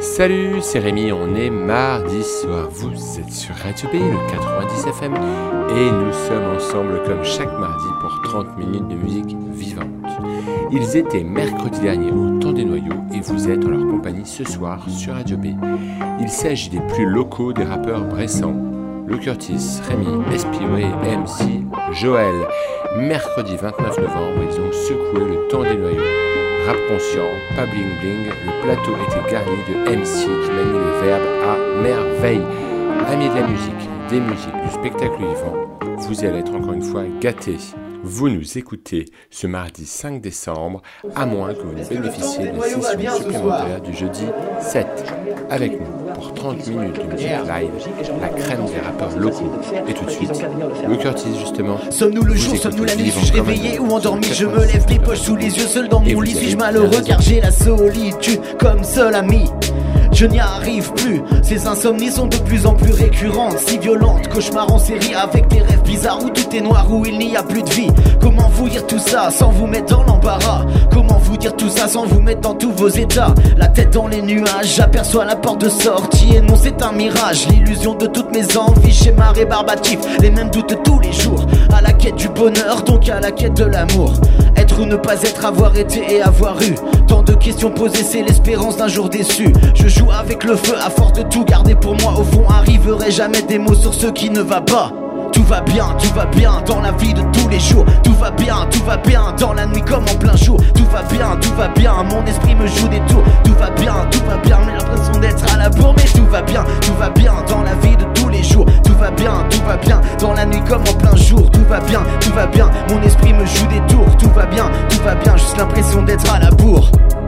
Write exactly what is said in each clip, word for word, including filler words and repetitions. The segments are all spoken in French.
Salut, c'est Rémi, on est mardi soir, vous êtes sur Radio B, le quatre-vingt-dix F M, et nous sommes ensemble comme chaque mardi pour trente minutes de musique vivante. Ils étaient mercredi dernier au Temps des Noyaux et vous êtes en leur compagnie ce soir sur Radio B. Il s'agit des plus locaux des rappeurs bressans, Lou Curtis, Rémi, S P O A, M C, Joël. Mercredi vingt-neuf novembre, ils ont secoué le Temps des Noyaux. Rap conscient, pas bling bling, le plateau était garni de M C qui manient les verbes à merveille. Amis de la musique, des musiques, du spectacle vivant, vous allez être encore une fois gâtés. Vous nous écoutez ce mardi cinq décembre, à moins que vous ne bénéficiez des sessions supplémentaires du jeudi sept. Avec nous, pour trente minutes de musique live, la crème des rappeurs locaux. Et tout de suite, Lou Curtis justement. Sommes-nous le jour, sommes-nous la nuit, suis-je réveillé ou endormi? Je me lève les poches sous les yeux, seul dans mon lit. Suis-je malheureux car j'ai la solitude comme seul ami? Je n'y arrive plus, ces insomnies sont de plus en plus récurrentes, si violentes, cauchemar en série avec des rêves bizarres où tout est noir, où il n'y a plus de vie. Comment vous dire tout ça sans vous mettre dans l'embarras? Comment vous dire tout ça sans vous mettre dans tous vos états? La tête dans les nuages, j'aperçois la porte de sortie et non c'est un mirage, l'illusion de toutes mes envies, schéma rébarbatif, les mêmes doutes tous les jours, à la quête du bonheur donc à la quête de l'amour. Être ou ne pas être, avoir été et avoir eu tant de questions posées, c'est l'espérance d'un jour déçu. Je joue avec le feu à force de tout garder pour moi. Au fond arriverai jamais des mots sur ce qui ne va pas. Tout va bien, tout va bien dans la vie de tous les jours. Tout va bien, tout va bien dans la nuit comme en plein jour. Tout va bien, tout va bien, mon esprit me joue des tours. Tout va bien, tout va bien, j'ai l'impression d'être à la bourre. Mais tout va bien, tout va bien dans la vie de tous les jours. Tout va bien, tout va bien dans la nuit comme en plein jour. Tout va bien, tout va bien, mon esprit me joue des tours. Tout va bien, tout va bien, juste l'impression d'être à la bourre.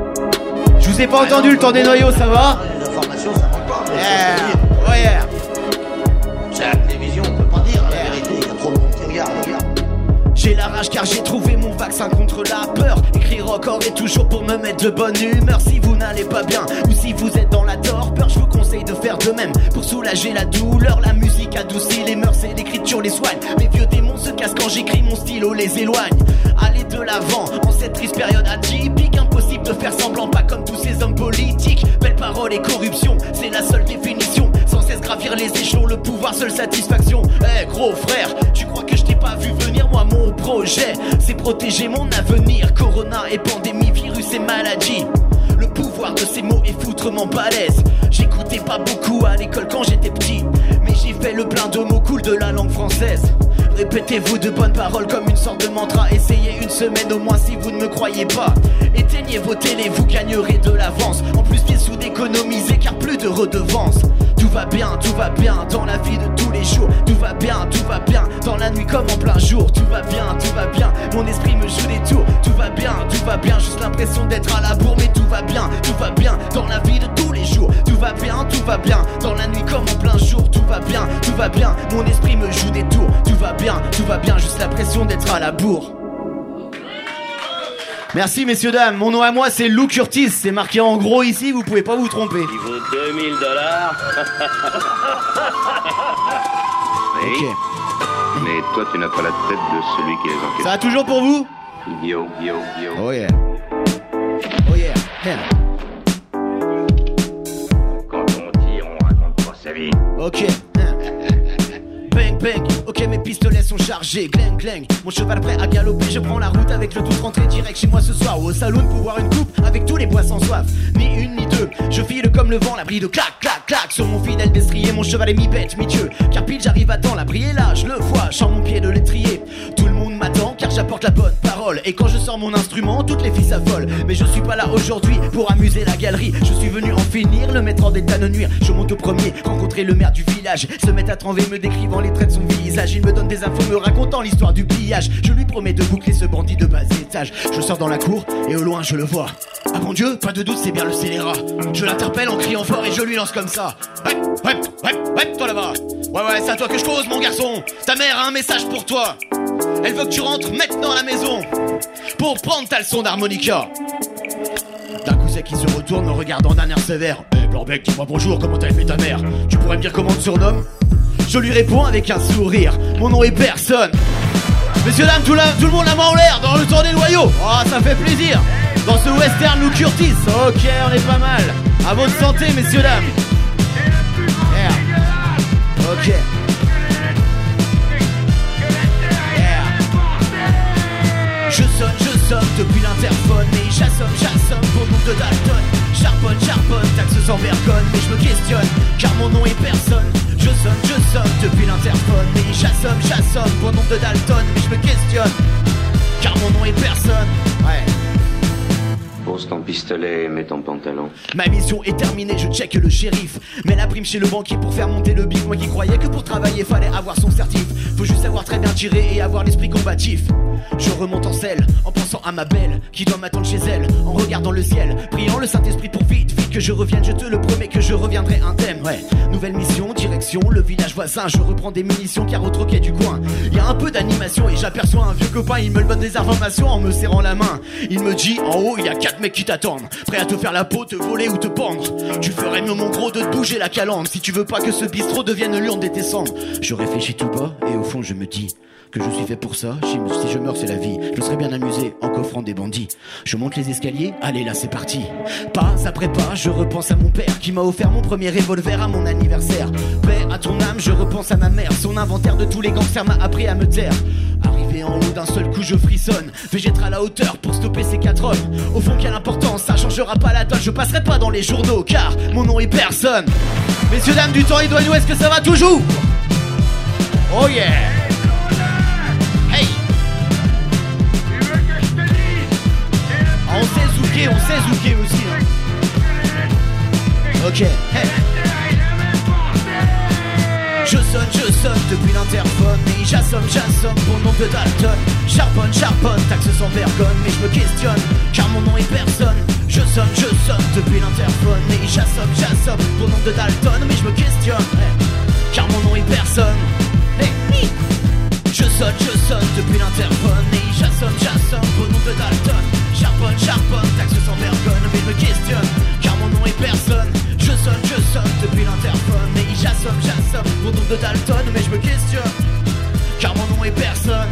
Je vous ai pas entendu le Temps des Noyaux, ça va? Les informations, ça manque pas. Yeah, oh yeah. C'est la télévision, on peut pas dire la vérité. Il y a trop de monde qui regarde, regarde. J'ai la rage car j'ai trouvé mon vaccin contre la peur. Écrire encore et toujours pour me mettre de bonne humeur. Si vous n'allez pas bien ou si vous êtes dans la torpeur, je vous conseille de faire de même pour soulager la douleur. La musique adoucit les mœurs et l'écriture les soigne. Mes vieux démons se cassent quand j'écris, mon stylo les éloigne. Allez de l'avant en cette triste période atypique. Impossible de faire semblant, pas comme tous ces hommes politiques. Belles paroles et corruption, c'est la seule définition. Sans cesse gravir les échelons, le pouvoir, seule satisfaction. Eh hey, gros frère, tu crois que je t'ai pas vu venir? Moi mon projet, c'est protéger mon avenir. Corona et pandémie, virus et maladie. Le pouvoir de ces mots est foutrement balèze. J'écoutais pas beaucoup à l'école quand j'étais petit, mais j'ai fait le plein de mots cool de la langue française. Répétez-vous de bonnes paroles comme une sorte de mantra. Essayez une semaine au moins si vous ne me croyez pas. Éteignez vos télés, vous gagnerez de l'avance. En plus bien sous d'économiser car plus de redevances. Tout va bien, tout va bien dans la vie de tous les jours. Tout va bien, tout va bien dans la nuit comme en plein jour. Tout va bien, tout va bien, mon esprit me joue des tours. Tout va bien, tout va bien, juste l'impression d'être à la bourre. Mais tout va bien, tout va bien dans la vie de tous les jours. Tout va bien, tout va bien dans la nuit comme en plein jour. Tout va bien, tout va bien, mon esprit me joue des tours. Tout va bien, tout va bien, juste l'impression d'être à la bourre. Merci messieurs dames, mon nom à moi c'est Lou Curtis, c'est marqué en gros ici, vous pouvez pas vous tromper. Il vaut deux mille dollars. Ok. Mais toi tu n'as pas la tête de celui qui les enquête. Ça va toujours pour vous? Yo, yo, yo. Oh yeah. Oh yeah. Man. Quand on tire, on raconte pas sa vie. Ok. Bang bang, ok mes pistolets sont chargés. Gling gling, mon cheval prêt à galoper. Je prends la route avec le tout rentré direct chez moi ce soir. Ou au saloon pour boire une coupe avec tous les bois sans soif. Ni une ni deux, je file comme le vent. L'abri de clac clac clac sur mon fidèle destrier. Mon cheval est mi-bête mi-dieu, car pile j'arrive à temps. L'abri est là, je le vois, je sens mon pied de l'étrier. Tout le monde m'attend car j'apporte la bonne parole. Et quand je sors mon instrument, toutes les filles s'affolent. Mais je suis pas là aujourd'hui pour amuser la galerie. Je suis venu en finir, le mettre en d'état de nuire. Je monte au premier, rencontrer le maire du village. Se met à trembler, me décrivant les traits de son visage. Il me donne des infos, me racontant l'histoire du pillage. Je lui promets de boucler ce bandit de bas étage. Je sors dans la cour et au loin je le vois. Ah mon Dieu, pas de doute, c'est bien le scélérat. Je l'interpelle en criant fort et je lui lance comme ça. Ouais, ouais, ouais, ouais, toi là-bas. Ouais, ouais, c'est à toi que je cause, mon garçon. Ta mère a un message pour toi. Elle veut que tu rentres maintenant à la maison pour prendre ta leçon d'harmonica. D'un coup c'est qui se retourne, me regardant d'un air sévère. Eh hey, Blanc-Bec, dis-moi bonjour, comment t'as fait ta mère? Tu pourrais me dire comment on te surnomme? Je lui réponds avec un sourire. Mon nom est personne. Messieurs dames, tout, la, tout le monde la main en l'air dans le Temps des Noyaux. Oh, ça fait plaisir. Dans ce western Lou Curtis, ok on est pas mal. À votre santé messieurs dames. Yeah. Ok. Yeah. Je sonne, je sonne depuis l'interphone. Mais j'assomme, j'assomme pour le nom de Dalton. Charbonne, charbonne, taxe sans vergogne. Mais je me questionne, car mon nom est personne. Je sonne, je sonne depuis l'interphone. Mais j'assomme, j'assomme pour le nom de Dalton. Mais je me questionne, car mon nom est personne. Ouais. Pose ton pistolet et mets ton pantalon. Ma mission est terminée, je check le shérif. Mets la prime chez le banquier pour faire monter le bif. Moi qui croyais que pour travailler fallait avoir son certif. Faut juste savoir très bien tirer et avoir l'esprit combatif. Je remonte en selle, en pensant à ma belle qui doit m'attendre chez elle, en regardant le ciel, priant le Saint-Esprit pour vite, vite que je revienne. Je te le promets que je reviendrai indemne. Ouais, nouvelle mission, direction le village voisin. Je reprends des munitions car au troquet du coin y a un peu d'animation et j'aperçois un vieux copain. Il me donne des informations en me serrant la main. Il me dit en haut il y a quatre mecs qui t'attendent, prêts à te faire la peau, te voler ou te pendre. Tu ferais mieux mon gros de te bouger la calandre si tu veux pas que ce bistrot devienne l'urne des descendres. Je réfléchis tout bas et au fond je me dis que je suis fait pour ça. Si je meurs c'est la vie. Je me serais bien amusé en coffrant des bandits. Je monte les escaliers, allez là c'est parti. Pas après pas je repense à mon père qui m'a offert mon premier revolver à mon anniversaire. Paix à ton âme, je repense à ma mère. Son inventaire de tous les gangsters m'a appris à me taire. Arrivé en haut d'un seul coup je frissonne. Végétera à la hauteur pour stopper ces quatre hommes. Au fond quelle importance, ça changera pas la donne. Je passerai pas dans les journaux car mon nom est personne. Messieurs dames du temps idoine, est-ce que ça va toujours? Oh yeah. Hey. On sait zouker, on sait zouker aussi hein. Ok, hey. Je sonne, je sonne depuis l'interphone. Mais j'assomme, j'assomme pour le nom de Dalton. Charbonne, charbonne, taxe sans vergogne. Mais je me questionne, car mon nom est personne. Je sonne, je sonne depuis l'interphone. Mais j'assomme, j'assomme pour le nom de Dalton. Mais je me questionne, hey, car mon nom est personne. Hey, hey. Je sonne, je sonne depuis l'interphone. Mais j'assomme, j'assomme pour le nom de Dalton. Charbonne, charbonne, taxe sans vergogne. Mais je me questionne, car mon nom est personne. Je sonne, je sonne depuis l'interphone. Mais j'assomme, j'assomme pour le nom de Dalton. Mais je me questionne, car mon nom est personne.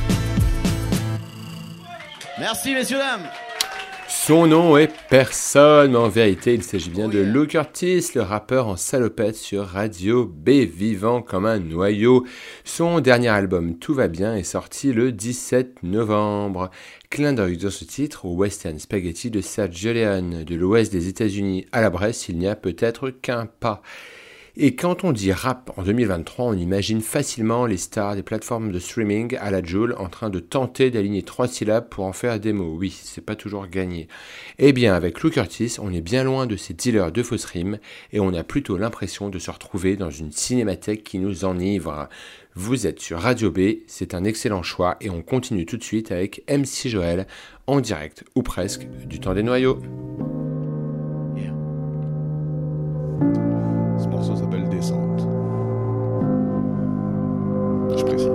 Merci messieurs dames. Son nom est personne, mais en vérité il s'agit bien oh yeah. de Lou Curtis, le rappeur en salopette sur Radio B, vivant comme un noyau. Son dernier album Tout va bien est sorti le dix-sept novembre. Clin d'œil dans ce titre au Western Spaghetti de Sergio Leone. De l'ouest des États-Unis à la Bresse, il n'y a peut-être qu'un pas. Et quand on dit rap en deux mille vingt-trois, on imagine facilement les stars des plateformes de streaming à la Jul en train de tenter d'aligner trois syllabes pour en faire des mots. Oui, c'est pas toujours gagné. Eh bien, avec Lou Curtis, on est bien loin de ces dealers de fausses rimes et on a plutôt l'impression de se retrouver dans une cinémathèque qui nous enivre. Vous êtes sur Radio B, c'est un excellent choix et on continue tout de suite avec M C Joel en direct, ou presque, du temps des noyaux. Yeah. Ce morceau s'appelle Descente. Je précise.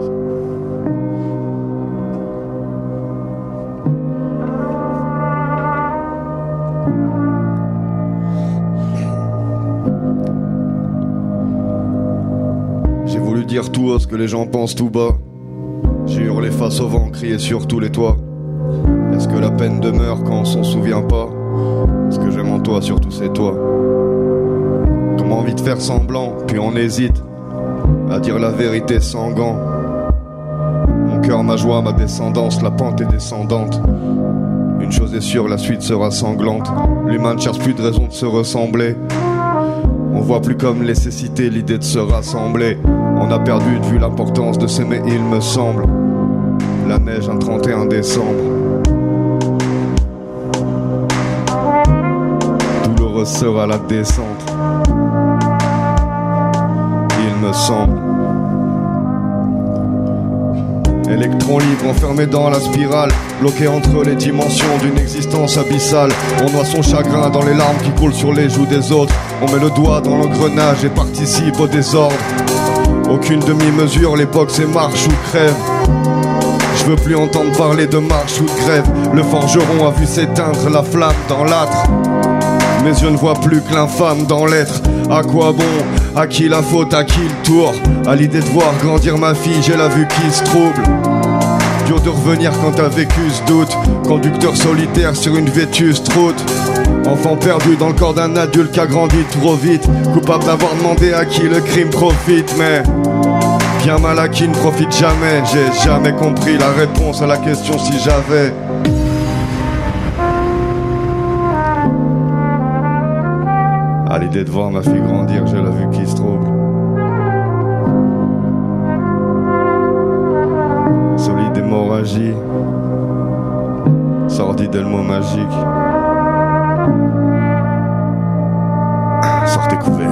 J'ai voulu dire tout haut ce que les gens pensent tout bas. J'ai hurlé face au vent, crié sur tous les toits. Est-ce que la peine demeure quand on s'en souvient pas? Ce que j'aime en toi, surtout c'est toi. Comme envie de faire semblant, puis on hésite à dire la vérité sans gants. Mon cœur, ma joie, ma descendance, la pente est descendante. Une chose est sûre, la suite sera sanglante. L'humain ne cherche plus de raison de se ressembler. On voit plus comme nécessité l'idée de se rassembler. On a perdu de vue l'importance de s'aimer, il me semble. La neige un trente et un décembre. Douloureuse sera la descente. Il me semble. Électron libre enfermé dans la spirale, bloqué entre les dimensions d'une existence abyssale. On noie son chagrin dans les larmes qui coulent sur les joues des autres. On met le doigt dans l'engrenage et participe au désordre. Aucune demi-mesure, l'époque c'est marche ou crève. Je veux plus entendre parler de marche ou de grève. Le forgeron a vu s'éteindre la flamme dans l'âtre. Mes yeux ne voient plus que l'infâme dans l'être. À quoi bon? À qui la faute? À qui le tour? À l'idée de voir grandir ma fille, j'ai la vue qui se trouble. Dur de revenir quand t'as vécu ce doute. Conducteur solitaire sur une vétuste route. Enfant perdu dans le corps d'un adulte qui a grandi trop vite. Coupable d'avoir demandé à qui le crime profite. Mais bien mal à qui ne profite jamais. J'ai jamais compris la réponse à la question si j'avais. À l'idée de voir ma fille grandir, j'ai la vue qui se trouble. Solide hémorragie, sordide le mot magique. Sortez couverts.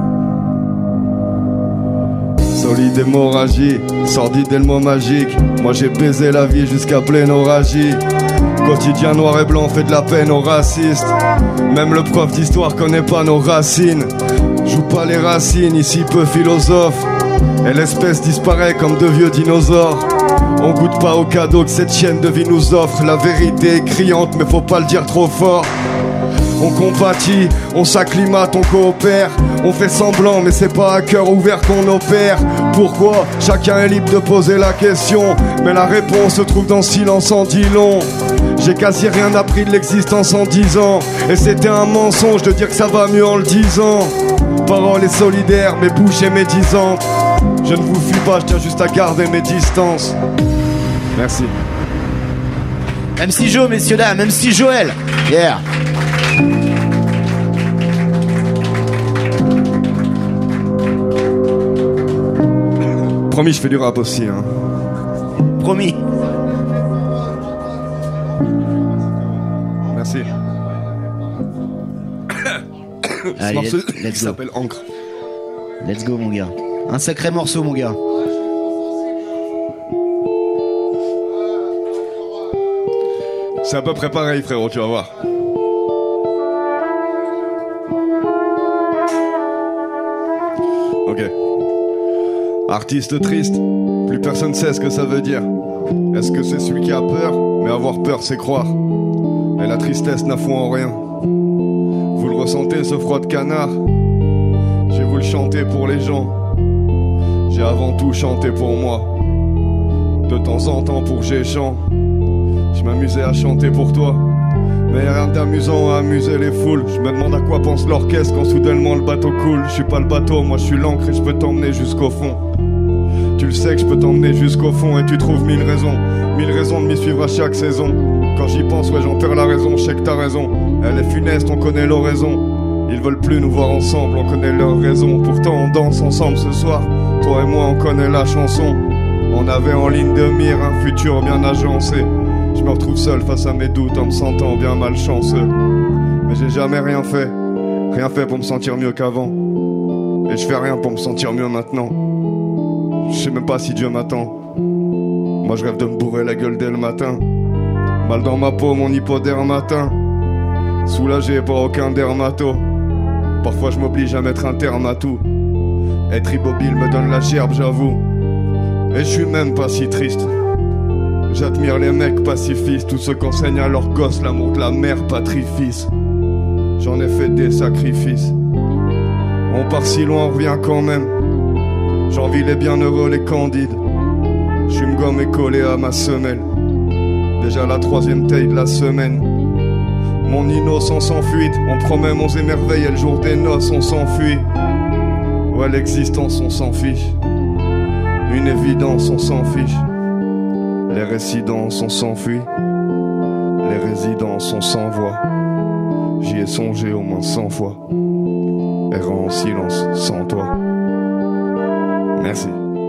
Solide hémorragie, sordide le mot magique. Moi j'ai baisé la vie jusqu'à pleine orragie. Quotidien noir et blanc fait de la peine aux racistes. Même le prof d'histoire connaît pas nos racines. Joue pas les racines, ici peu philosophe. Et l'espèce disparaît comme de vieux dinosaures. On goûte pas au cadeau que cette chaîne de vie nous offre. La vérité est criante mais faut pas le dire trop fort. On compatit, on s'acclimate, on coopère. On fait semblant mais c'est pas à cœur ouvert qu'on opère. Pourquoi? Chacun est libre de poser la question. Mais la réponse se trouve dans le silence en dit long. J'ai quasi rien appris de l'existence en dix ans. Et c'était un mensonge de dire que ça va mieux en le disant. Parole est solidaire, mais bouche est médisante. Je ne vous fuis pas, je tiens juste à garder mes distances. Merci. M C Jo, messieurs dames, M C Joël. Yeah. Promis, je fais du rap aussi, hein. Promis. Merci. Ce Allez, morceau let's qui go. s'appelle Encre. Let's go, mon gars. Un sacré morceau, mon gars. C'est à peu près pareil, frérot, tu vas voir. Ok. Artiste triste, plus personne sait ce que ça veut dire. Est-ce que c'est celui qui a peur? Mais avoir peur, c'est croire. Et la tristesse n'a foi en rien. Vous le ressentez, ce froid de canard? J'ai voulu chanter pour les gens. J'ai avant tout chanté pour moi. De temps en temps pour j'ai chant. Je m'amusais à chanter pour toi. Mais y'a rien d'amusant à amuser les foules. Je me demande à quoi pense l'orchestre quand soudainement le bateau coule. Je suis pas le bateau, moi je suis l'encre et je peux t'emmener jusqu'au fond. Tu le sais que je peux t'emmener jusqu'au fond et tu trouves mille raisons. Mille raisons de m'y suivre à chaque saison. Quand j'y pense, ouais j'en perds la raison, je sais que t'as raison. Elle est funeste, on connaît l'oraison. Ils veulent plus nous voir ensemble, on connaît leurs raisons. Pourtant on danse ensemble ce soir. Toi et moi on connaît la chanson. On avait en ligne de mire un futur bien agencé. Je me retrouve seul face à mes doutes en me sentant bien malchanceux. Mais j'ai jamais rien fait. Rien fait pour me sentir mieux qu'avant. Et je fais rien pour me sentir mieux maintenant. Je sais même pas si Dieu m'attend. Moi je rêve de me bourrer la gueule dès le matin. Mal dans ma peau, mon hypoderme matin. Soulagé par aucun dermato. Parfois je m'oblige à mettre un terme à tout. Être immobile me donne la gerbe, j'avoue. Et je suis même pas si triste. J'admire les mecs pacifistes, tous ceux qu'enseignent à leurs gosses l'amour de la mère patrie-fils. J'en ai fait des sacrifices. On part si loin, on revient quand même. J'envie les bienheureux, les candides. J'suis me gomme et collé à ma semelle. Déjà la troisième taille de la semaine. Mon innocence en fuite. On promet monts et merveilles et le jour des noces on s'enfuit. Ouais, l'existence on s'en fiche. Une évidence on s'en fiche. Les résidences on s'enfuit. Les résidences on s'envoie. J'y ai songé au moins cent fois. Errant en silence sans toi. Merci.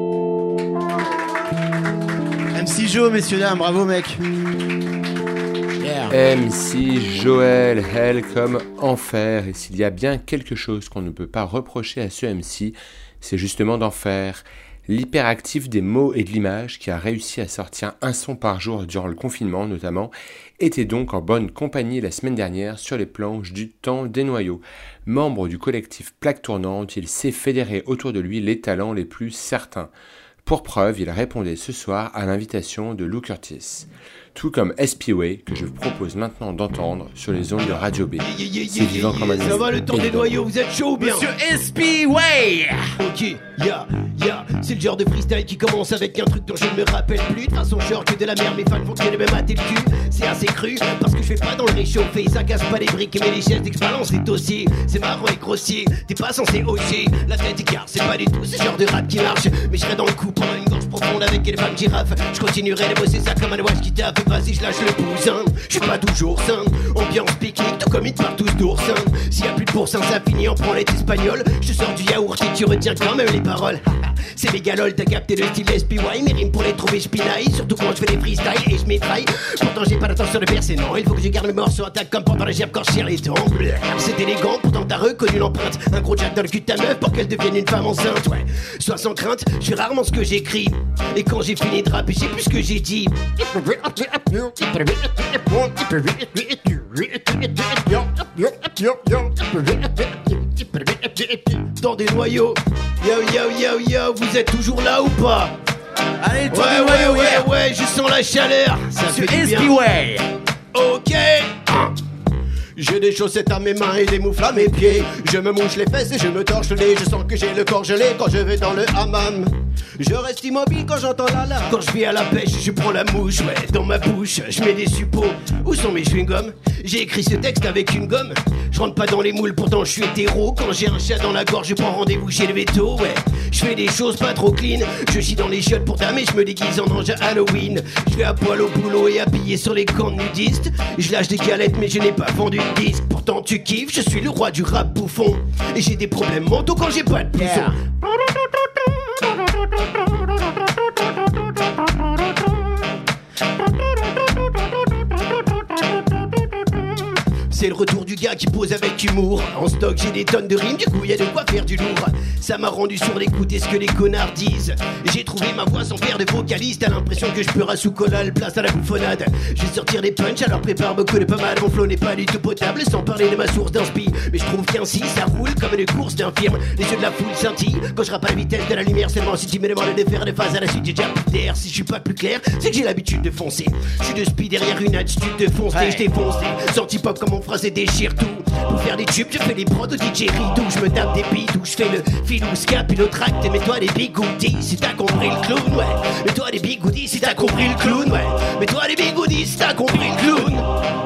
M C Jo, messieurs dames, bravo mec. Yeah. M C Joël, Hell comme enfer. Et s'il y a bien quelque chose qu'on ne peut pas reprocher à ce M C, c'est justement d'en faire. L'hyperactif des mots et de l'image, qui a réussi à sortir un son par jour durant le confinement notamment, était donc en bonne compagnie la semaine dernière sur les planches du Temps des Noyaux. Membre du collectif Plaque Tournante, il sait fédérer autour de lui les talents les plus certains. Pour preuve, il répondait ce soir à l'invitation de Lou Curtis. tout comme S P Way que je vous propose maintenant d'entendre sur les ondes de Radio B. C'est vivant comme un Ça va le temps des noyaux, vous êtes chaud ou bien? Monsieur S P Way. Ok, ya, ya, c'est le genre de freestyle qui commence avec un truc dont je ne me rappelle plus. De toute façon, genre que de la merde, mes fans font tirer même à tes cul. C'est assez cru, parce que je fais pas dans le réchauffé. Ça casse pas les briques, mais les chaises d'expérience, c'est dossier. C'est marrant et grossier, t'es pas censé oser la tête car c'est pas du tout ce genre de rap qui marche. Mais je serai dans le coup pendant une gorge profonde avec les femmes girafes. Je continuerai de bosser ça comme un wash qui tape. Vas-y, je lâche le bousin, je suis pas toujours sain. Ambiance pique-nique, tout comme ils partent tous d'oursin. S'il y a plus de pourcent, ça finit en branlette espagnole. Je sors du yaourt et tu retiens quand même les paroles. C'est méga lol, t'as capté le style S P Y. Mes rimes pour les trouver j'pinaille, surtout quand je fais des freestyles et je m'étraille. Pourtant j'ai pas l'intention de percer, non. Il faut que je garde le morceau intact comme pendant la gerbe quand je tire les dents. C'est élégant, pourtant t'as reconnu l'empreinte. Un gros jack dans le cul de ta meuf pour qu'elle devienne une femme enceinte. Ouais, sois sans crainte, je fais rarement ce que j'écris. Et quand j'ai fini de rapper, j'ai plus ce que j'ai dit. Dans des noyaux, yo yo yo yo, vous êtes toujours là ou pas? Allez, Ouais ouais ouais ouais, ouais, je sens la chaleur. Ça Monsieur fait du S bien. P Way. Ok. J'ai des chaussettes à mes mains et des moufles à mes pieds. Je me mouche les fesses et je me torche le nez. Je sens que j'ai le corps gelé quand je vais dans le hammam. Je reste immobile quand j'entends la lame. Quand je vais à la pêche, je prends la mouche, ouais, dans ma bouche. Je mets des suppos. Où sont mes chewing-gums? J'ai écrit ce texte avec une gomme. Je rentre pas dans les moules, pourtant je suis hétéro. Quand j'ai un chat dans la gorge, je prends rendez-vous chez le veto, ouais. Je fais des choses pas trop clean. Je chie dans les chiottes pour damer, je me déguise en ange à Halloween. Je vais à poil au boulot et habillé sur les camps de nudistes. Je lâche des galettes, mais je n'ai pas vendu de disque. Pourtant tu kiffes, je suis le roi du rap bouffon. Et j'ai des problèmes mentaux quand j'ai pas de pousson. Yeah. C'est le retour du gars qui pose avec humour. En stock j'ai des tonnes de rimes, du coup y'a de quoi faire du lourd. Ça m'a rendu sourd d'écouter ce que les connards disent. J'ai trouvé ma voix sans père de vocaliste. T'as l'impression que je peux sous collal, place à la bouffonnade. Je vais sortir des punchs, alors prépare beaucoup de pas mal. Mon flow n'est pas du tout potable, sans parler de ma source d'inspi. Mais je trouve qu'ainsi ça roule comme une course d'infirme. Les yeux de la foule scintillent quand je rappe à la vitesse de la lumière. Seulement si tu me demandes de faire des phases à la suite, j'ai déjà plus d'air. Si je suis pas plus clair, c'est que j'ai l'habitude de foncer. Je suis de speed derrière une attitude de foncer. Ouais. Je défonce des sorties pop comme mon phrase et déchire tout. Pour faire des tubes, je fais des prods au D J Ridou. Je me tape des beats où je fais le filou scap et le tract. Et mets-toi des bigoudis si t'as compris le clown, ouais. Mets-toi des bigoudis si t'as compris le clown, ouais. Mets-toi des bigoudis si t'as compris le clown.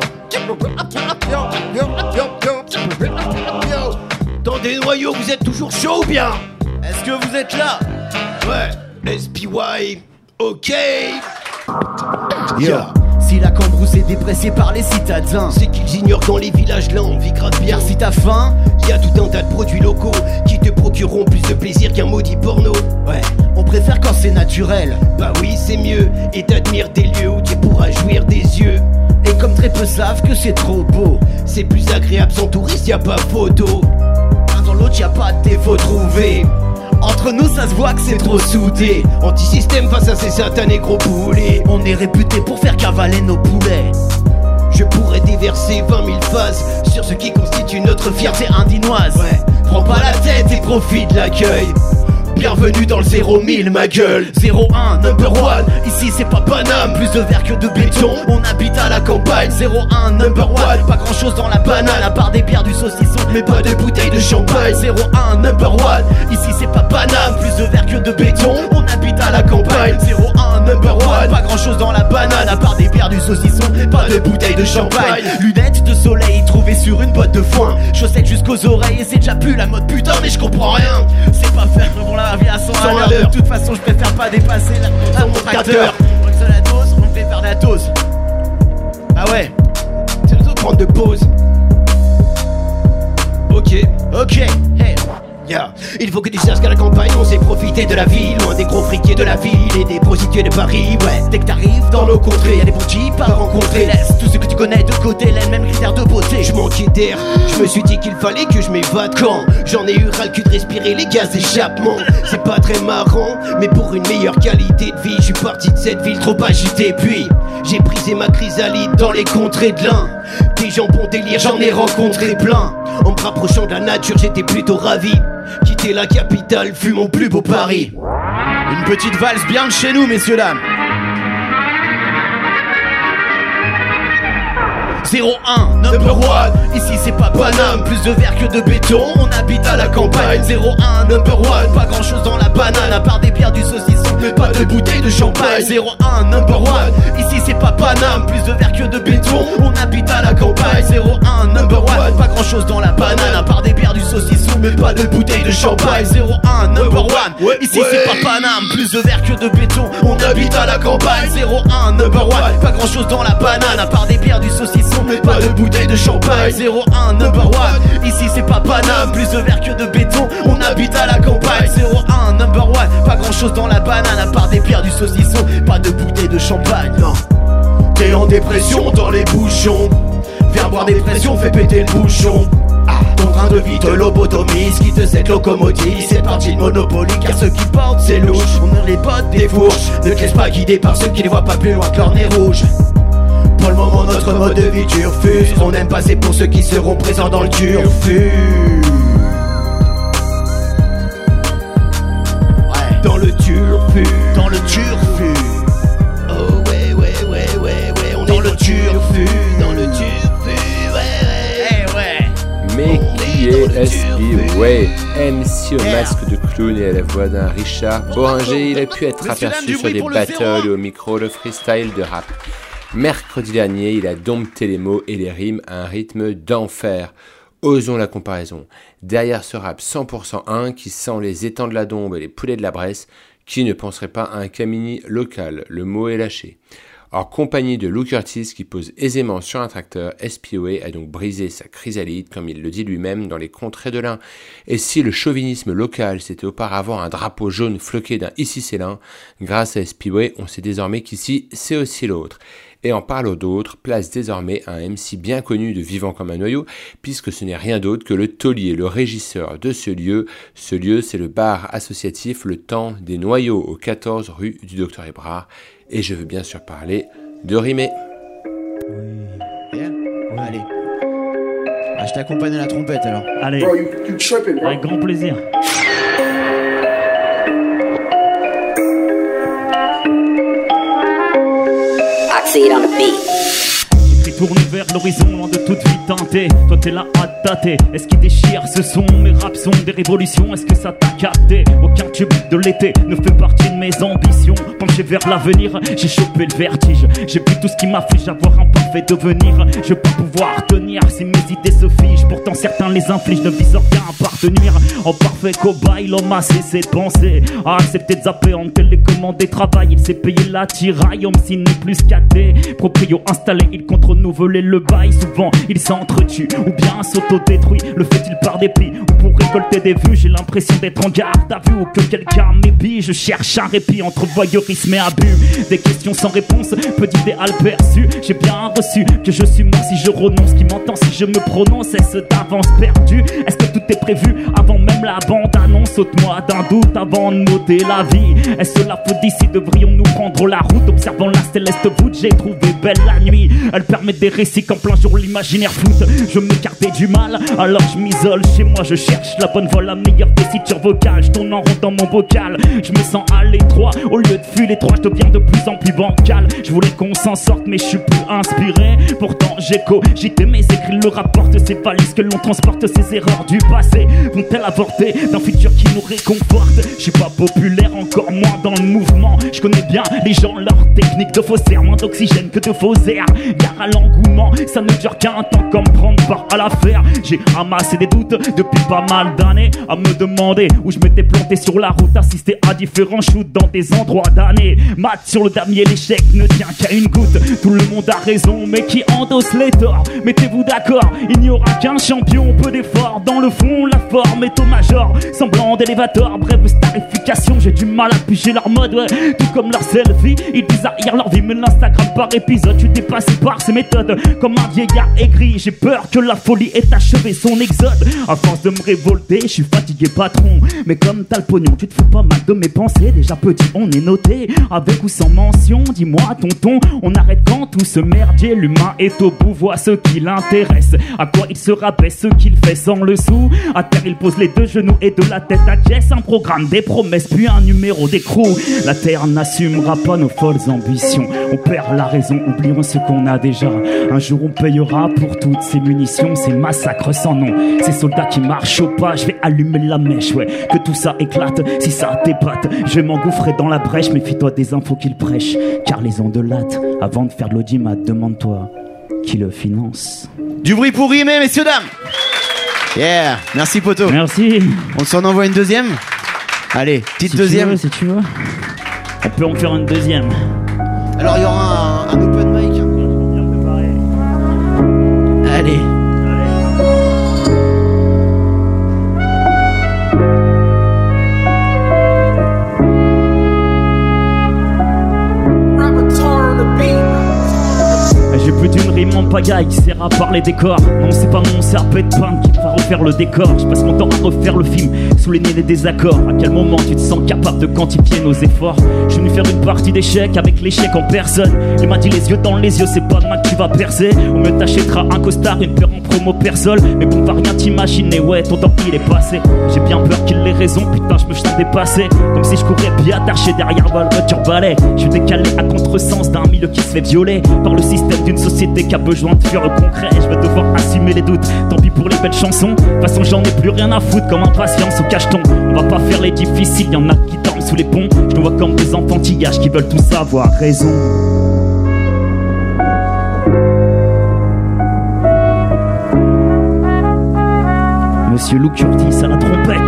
Dans des noyaux, vous êtes toujours chaud ou bien? Est-ce que vous êtes là? Ouais, S P Y, ok. Yeah. Si la Cambrousse est dépressée par les citadins, C'est qu'ils ignorent dans les villages là on vit grave bien. car si t'as faim, Y a tout un tas de produits locaux qui te procureront plus de plaisir qu'un maudit porno. ouais, on préfère quand c'est naturel. Bah oui c'est mieux, et t'admires des lieux où tu pourras jouir des yeux. Et comme très peu savent que c'est trop beau, C'est plus agréable sans touriste, y a pas photo. l'un dans l'autre y a pas de défaut Faut trouver, Entre nous ça se voit que c'est trop soudé. anti-système face à ces satanés gros boulets. On est réputé pour faire cavaler nos poulets. Je pourrais déverser vingt mille phases sur ce qui constitue notre fierté. Fierté indinoise, Ouais, prends pas la tête et profite de l'accueil. Bienvenue dans le zéro mille ma gueule. zéro un, number one, Ici c'est pas Paname, plus de verre que de béton. On habite à la campagne, zéro un, number one. Pas grand chose dans la banane, à part des bières, du saucisson, mais pas de bouteilles de champagne. zéro un, number one, ici c'est pas Paname, plus de verre que de béton. On habite à la campagne, zéro un, number one. Pas grand chose dans la banane, à part des bières, du saucisson, pas de bouteilles de champagne. Lunettes de soleil trouvées sur une botte de foin, chaussettes jusqu'aux oreilles, et c'est déjà plus la mode putain, mais je comprends rien. C'est pas faire bon la vie à cent Cent à à l'heure. l'heure. De toute façon, je préfère pas dépasser la, Ton mon tracteur. tracteur. On fait la dose, on fait perdre la dose. Ah ouais, C'est le temps de prendre de pause. Ok, ok, hey. yeah. Il faut que tu saches qu'à la campagne on sait profiter de la vie. Loin des gros friqués de la ville et des prostituées de Paris, ouais. Dès que t'arrives dans nos contrées, y'a des bons types à rencontrer. Laisse tout ce que tu connais de côté, les mêmes critères de beauté. Je manquais d'air, je me suis dit qu'il fallait que je m'évade quand j'en ai eu ras le cul de respirer les gaz d'échappement. C'est pas très marrant, mais pour une meilleure qualité de vie, je suis parti de cette ville trop agitée. Puis j'ai brisé ma chrysalide dans les contrées de l'Ain. Des gens bon délire, j'en ai rencontré plein. En me rapprochant de la nature, j'étais plutôt ravi. Quitter la capitale fut mon plus beau pari. Une petite valse bien de chez nous, messieurs dames. zéro un, number one. Ici c'est pas Paname, plus de verre que de béton. On habite à la campagne. Zéro un, number one. Pas grand chose dans la banane à part des bières, du saucisson, mais pas de bouteilles de champagne. Zéro un, number one. Ici c'est pas Paname, plus de verre que de béton. On habite à la campagne. Zéro un, number one. Pas grand chose dans la banane à part des bières, du saucisson, mais pas de bouteilles de champagne. Zéro un, number one. Ici c'est pas Paname, plus de verre que de béton. On habite à la campagne. Zéro un, number one. Pas grand chose dans la banane à part des bières, du saucisson, mais pas de bouteilles de champagne. Zéro un, number one. Ici c'est pas Paname, plus de verre que de béton. On habite à la campagne. Zéro un, number one. Pas grand chose dans la banane à part des bières, du saucisson, pas de bouteilles de champagne. Non. T'es en dépression dans les bouchons. Viens boire des pressions, fais péter le bouchon. Ah, ton train de vie te lobotomise, qui te cette locomotive. C'est parti de Monopoly, car ceux qui portent c'est louche. On a les bottes des fourches, ne te laisse pas guider par ceux qui ne voient pas plus loin que leur nez rouge. Pour le moment notre mode de vie turfuse. On aime passer pour ceux qui seront présents dans le turfu. Ouais. Dans le turfu. Dans le turfu. Oh ouais ouais ouais ouais ouais. On dans est le turfu. Dans le turfu. Ouais ouais. Eh ouais. Mais qui est S P Way? M C au masque de clown et à la voix d'un Richard Bohringer, il a pu être aperçu sur des battles et au micro le freestyle de rap. Mercredi dernier, il a dompté les mots et les rimes à un rythme d'enfer. Osons la comparaison. Derrière ce rap cent pour cent un qui sent les étangs de la Dombe et les poulets de la Bresse, qui ne penserait pas à un Camini local? Le mot est lâché. En compagnie de Lou Curtis qui pose aisément sur un tracteur, S P O A a donc brisé sa chrysalide, comme il le dit lui-même, dans les contrées de l'Ain. Et si le chauvinisme local c'était auparavant un drapeau jaune floqué d'un ici c'est l'Ain, grâce à S P O A, on sait désormais qu'ici c'est aussi l'autre. Et en parlant d'autres, place désormais à un M C bien connu de Vivant comme un noyau, puisque ce n'est rien d'autre que le taulier, le régisseur de ce lieu. Ce lieu, c'est le bar associatif Le Temps des Noyaux, au quatorze rue du Docteur Hébrard. Et je veux bien sûr parler de rimer. Oui. Bien. Ouais. Allez. Ah, je t'accompagne à la trompette alors. Allez. Bro, you, you tripping, bro. Avec grand plaisir. Oxide on the beat. Tourne vers l'horizon, loin de toute vie teintée. Toi t'es là à tâter. Est-ce qu'il déchire ce son? Mes raps sont des révolutions. Est-ce que ça t'a capté? Aucun tube de l'été ne fait partie de mes ambitions. Penché vers l'avenir, j'ai chopé le vertige. J'ai pris tout ce qui m'afflige, avoir un parfait devenir. Je veux pas pouvoir tenir si mes idées se figent. Pourtant certains les infligent, ne visent rien à appartenir. En parfait cobaye, l'homme a cessé de penser, a accepté de zapper en télécommandé travail. Il s'est payé la tiraille, homme s'il n'est plus cadé. Proprio installé, il contre nous voler le bail. Souvent il s'entretue ou bien s'auto-détruit. Le fait-il par dépit ou pour récolter des vues? J'ai l'impression d'être en garde à vue ou que quelqu'un m'ébille. Je cherche un répit entre voyeurisme et abus. Des questions sans réponse, peu d'idéal perçu. J'ai bien reçu que je suis mort si je renonce. Qui m'entend si je me prononce? Est-ce d'avance perdu? Est-ce que tout est prévu avant même la bande-annonce? Saute-moi d'un doute avant de noter la vie. Est-ce la faute d'ici? Devrions-nous prendre la route? Observant la céleste voûte, j'ai trouvé belle la nuit. Elle permet des récits qu'en plein jour l'imaginaire floute. Je m'écartais du mal, alors je m'isole. Chez moi je cherche la bonne voie, la meilleure tessiture vocale. Je tourne en rond dans mon bocal, je me sens à l'étroit. Au lieu de fuir l'étroit, je deviens de plus en plus bancal. Je voulais qu'on s'en sorte mais je suis plus inspiré. Pourtant j'écho, j'étais mes écrits le rapportent. Ces valises que l'on transporte, ces erreurs du passé vont-elles avorter d'un futur qui nous réconforte? Je suis pas populaire, encore moins dans le mouvement. Je connais bien les gens, leurs techniques de faussaire. Moins d'oxygène que de faux airs. Gare à l'engouement, ça ne dure qu'un temps comme prendre part à l'affaire. J'ai amassé des doutes depuis pas mal d'années, à me demander où je m'étais planté sur la route. Assisté à différents shoots dans des endroits damnés. Mat sur le damier, l'échec ne tient qu'à une goutte. Tout le monde a raison, mais qui endosse les torts? Mettez-vous d'accord, il n'y aura qu'un champion. Peu d'efforts, dans le fond, la forme est au major. Semblant d'élévateur, brève starification. J'ai du mal à piger leur mode, ouais. Tout comme leur selfie, ils disent arrière leur vie. Mais l'Instagram par épisode, je suis dépassé par ces méthodes. Comme un vieillard aigri, j'ai peur que la folie ait achevé son exode. À force de me révolter, je suis fatigué patron. Mais comme t'as le pognon, tu te fous pas mal de mes pensées. Déjà petit, on est noté, avec ou sans mention. Dis-moi tonton, on arrête quand tout ce merdier? L'humain est au bout, voit ce qui l'intéresse. À quoi il se rabaisse, ce qu'il fait sans le sou. À terre il pose les deux genoux et de la tête ta caisse, un programme, des promesses, puis un numéro d'écrou. La terre n'assumera pas nos folles ambitions. On perd la raison, oublions ce qu'on a déjà. Un jour on payera pour toutes ces munitions, ces massacres sans nom, ces soldats qui marchent au pas. Je vais allumer la mèche, ouais, que tout ça éclate. Si ça t'épate, je vais m'engouffrer dans la brèche. Méfie-toi des infos qu'ils prêchent, car les ondelates, avant de faire de l'audimat, demande-toi qui le finance. Du bruit pour rimer, messieurs, dames. Yeah, merci poto. Merci. On s'en envoie une deuxième. Allez, petite si deuxième. Tu veux, si tu veux. On peut en faire une deuxième. Alors il y aura un, un open mic. Bien préparé. Allez. J'ai plus d'une rime en pagaille qui sert à parler des corps. Non, c'est pas mon serpent de pain qui va refaire le décor. Je passe mon temps à refaire le film, souligner les désaccords. À quel moment tu te sens capable de quantifier nos efforts? Je suis venu faire une partie d'échecs avec l'échec en personne. Il m'a dit les yeux dans les yeux, c'est pas demain que tu vas percer. Au mieux t'achèteras un costard, une paire en promo persol. Mais bon, va rien t'imaginer, ouais, ton temps il est passé. J'ai bien peur qu'il ait raison, putain, je me sens dépassé. Comme si je courais bien attaché derrière ma voiture balai. Je suis décalé à contresens d'un milieu qui se fait violer par le système d'une société qui a besoin de faire concret. Je vais devoir assumer les doutes, tant pis pour les belles chansons. De toute façon j'en ai plus rien à foutre, comme impatience au cacheton. On va pas faire les difficiles, y'en a qui dorment sous les ponts. Je nous vois comme des enfantillages qui veulent tous avoir raison. Monsieur Lou Curtis à la trompette.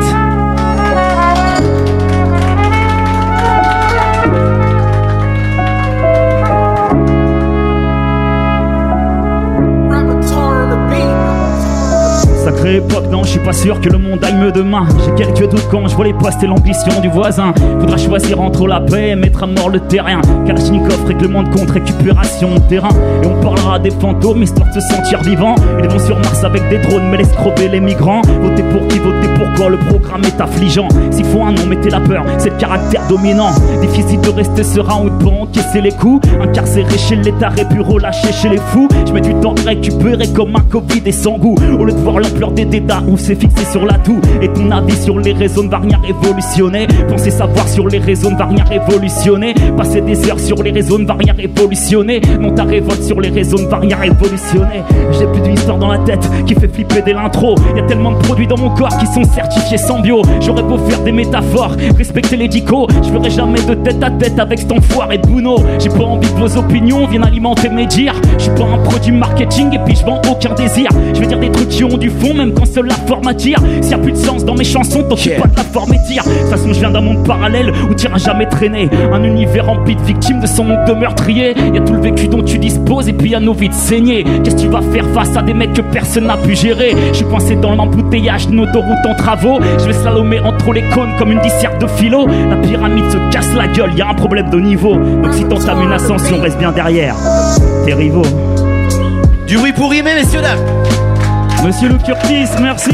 Sacrée époque, non, je suis pas sûr que le monde aille mieux demain. J'ai quelques doutes quand je vois les postes et l'ambition du voisin. Faudra choisir entre la paix et mettre à mort le terrain. Kalachnikov, règlement de compte, récupération de terrain. Et on parlera des fantômes, histoire de se sentir vivant. Ils vont sur Mars avec des drones, mais laisse crever les migrants. Votez pour qui, votez pourquoi, le programme est affligeant. S'il faut un nom, mettez la peur, c'est le caractère dominant. Difficile de rester serein ou de pas encaisser les coups. Incarcéré chez l'État, bureau lâché chez les fous. Je mets du temps à récupérer comme un Covid et sans goût. Au lieu de voir l'ampleur des dégâts où c'est fixé sur l'atout. Et ton avis sur les raisons ne va rien révolutionner. Penser savoir sur les raisons ne va rien révolutionner. Passer des heures sur les raisons ne va rien révolutionner. Non, ta révolte sur les raisons ne va rien révolutionner. J'ai plus d'une histoire dans la tête qui fait flipper dès l'intro. Y'a tellement de produits dans mon corps qui sont certifiés sans bio. J'aurais beau faire des métaphores, respecter les dicos, je ferai jamais de tête à tête avec cet enfoiré de Bruno. J'ai pas envie que vos opinions viennent alimenter mes dires. Je suis pas un produit marketing et puis je vends aucun désir. Je vais dire des trucs qui ont du fond même quand seule la forme attire. S'il y a plus de sens dans mes chansons, t'occupe yeah. pas de la forme et tire. De toute façon je viens d'un monde parallèle où t'iras jamais traîner. Un univers rempli de victimes de son monde de meurtrier. Y'a tout le vécu dont tu disposes et puis y'a nos vies de saigner. Qu'est-ce que tu vas faire face à des mecs que personne n'a pu gérer? Je suis coincé dans l'embouteillage d'une autoroute en travaux. Je vais slalomer entre les cônes comme une disserte de philo. La pyramide se casse la gueule, y'a un problème de niveau. Donc si t'entames une ascension, reste bien derrière tes rivaux. Du bruit pour rimer, messieurs dames. Monsieur Lou Curtis, merci.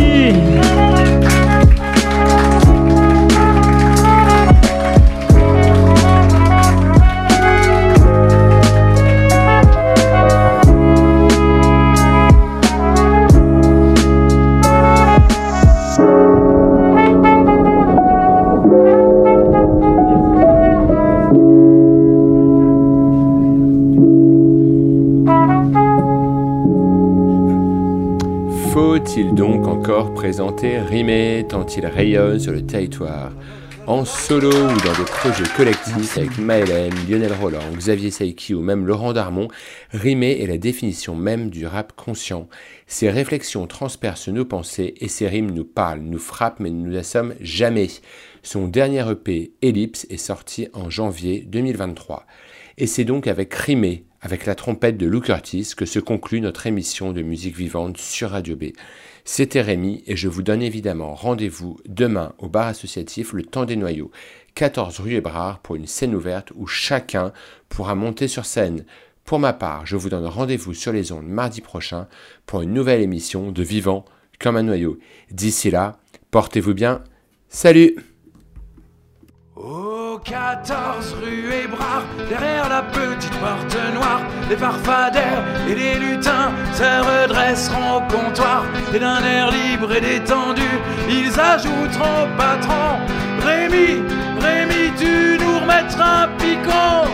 Faut-il donc encore présenter Rimé tant il rayonne sur le territoire? En solo ou dans des projets collectifs avec Maëlène, Lionel Roland, Xavier Saiki ou même Laurent Darmon, Rimé est la définition même du rap conscient. Ses réflexions transpercent nos pensées et ses rimes nous parlent, nous frappent mais ne nous assomment jamais. Son dernier E P, Ellipse, est sorti en janvier deux mille vingt-trois. Et c'est donc avec Rimé, avec la trompette de Lou Curtis, que se conclut notre émission de musique vivante sur Radio B. C'était Rémi et je vous donne évidemment rendez-vous demain au bar associatif Le Temps des Noyaux, quatorze rue Hébrard, pour une scène ouverte où chacun pourra monter sur scène. Pour ma part, je vous donne rendez-vous sur les ondes mardi prochain pour une nouvelle émission de Vivant comme un noyau. D'ici là, portez-vous bien. Salut! Au quatorze rue Hébrard, derrière la petite porte noire, les farfadets et les lutins se redresseront au comptoir, et d'un air libre et détendu, ils ajouteront au patron: Rémi, Rémi, tu nous remettras un picon.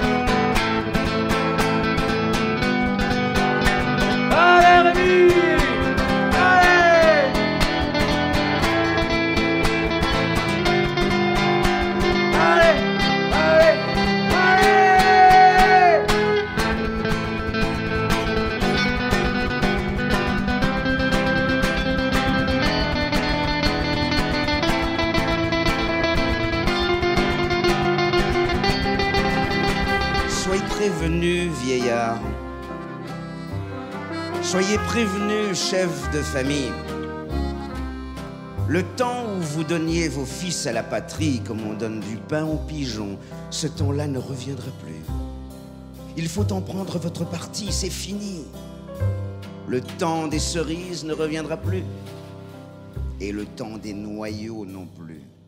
Allez Rémi, allez. Soyez prévenus, vieillards. Soyez prévenus, chefs de famille. Le temps où vous donniez vos fils à la patrie comme on donne du pain aux pigeons, ce temps-là ne reviendra plus. Il faut en prendre votre parti, c'est fini. Le temps des cerises ne reviendra plus. Et le temps des noyaux non plus.